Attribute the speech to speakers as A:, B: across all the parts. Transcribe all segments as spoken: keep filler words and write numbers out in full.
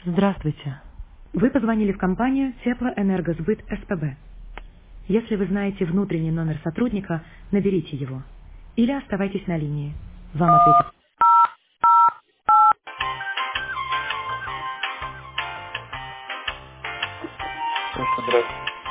A: Здравствуйте. Вы позвонили в компанию Теплоэнергосбыт СПБ. Если вы знаете внутренний номер сотрудника, наберите его. Или оставайтесь на линии. Вам ответят.
B: Конечно, да.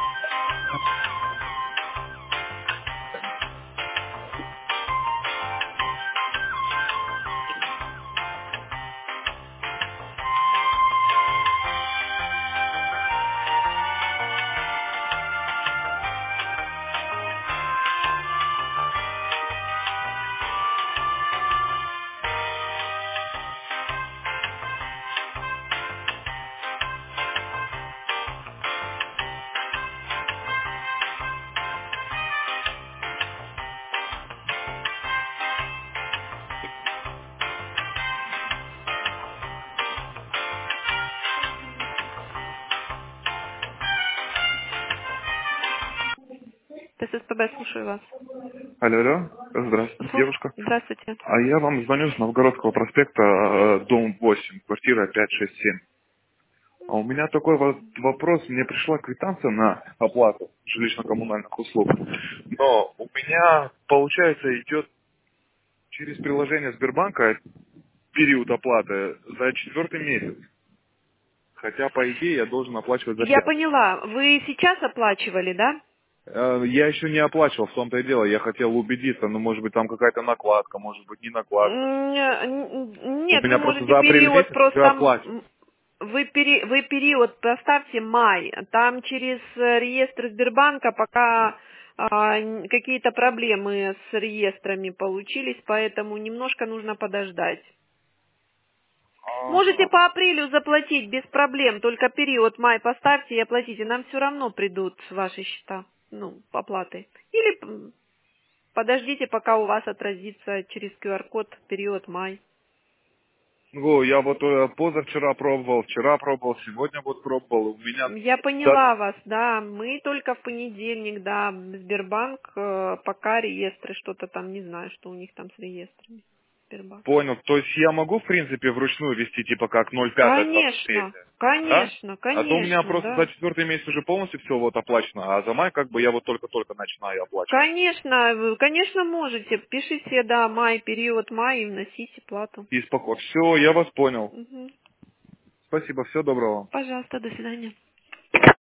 C: ТССПБ, слушаю вас.
B: Алло, алло. Здравствуйте,
C: Слуш...
B: девушка.
C: Здравствуйте.
B: А я вам звоню с Новгородского проспекта, э, дом восемь, квартира пять шесть семь. А у меня такой вот вопрос. Мне пришла квитанция на оплату жилищно-коммунальных услуг. Но у меня, получается, идет через приложение Сбербанка период оплаты за четвертый месяц. Хотя, по идее, я должен оплачивать за
C: Я
B: пятый.
C: поняла. Вы сейчас оплачивали, да?
B: Э, Я еще не оплачивал, в том-то и дело. Я хотел убедиться, ну, может быть, там какая-то накладка, может быть, не накладка.
C: М, н-
B: У
C: Нет, вы
B: меня просто
C: можете
B: за апрель
C: период
B: месяц уже
C: просто...
B: оплачен.
C: м, Вы, пери... вы период поставьте май. Там через э, реестр Сбербанка пока а, н- какие-то проблемы с реестрами получились, поэтому немножко нужно подождать. Можете
B: Ага.
C: по апрелю заплатить без проблем, только период май поставьте и оплатите. Нам все равно придут ваши счета, ну, оплаты. Или м, подождите, пока у вас отразится через ку ар-код период май.
B: Ну, я вот э, позавчера пробовал, вчера пробовал, сегодня вот пробовал. У меня
C: Я
B: да,
C: поняла вас, да. Мы только в понедельник, да, Сбербанк, э, пока реестры, что-то там, не знаю, что у них там с реестрами. Сбербанк.
B: понял. То есть я могу, в принципе, вручную вести, типа, как ноль пять двадцать три,
C: Конечно,
B: да?
C: конечно,
B: А то у меня
C: конечно,
B: просто за
C: да.
B: четвертый месяц уже полностью все вот оплачено, а за май как бы я вот только-только начинаю оплачивать.
C: Конечно, вы, конечно, можете. Пишите, да, май, период май и вносите плату.
B: И спокойно. Все, я вас понял.
C: Мгм.
B: Спасибо, всего доброго.
C: Пожалуйста, до свидания.